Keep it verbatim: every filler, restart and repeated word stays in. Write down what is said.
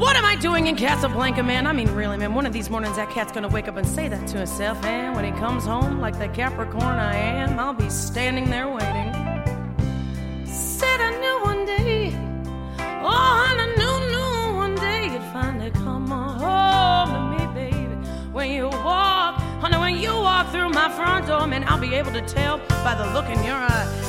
What am I doing in Casablanca, man? I mean, really, man, one of these mornings that cat's gonna wake up and say that to himself, and when he comes home, like the Capricorn I am, I'll be standing there waiting. Said I knew one day, oh, and I knew, knew one day you'd finally come on home to me, baby. When you walk, honey, when you walk through my front door, man, I'll be able to tell by the look in your eye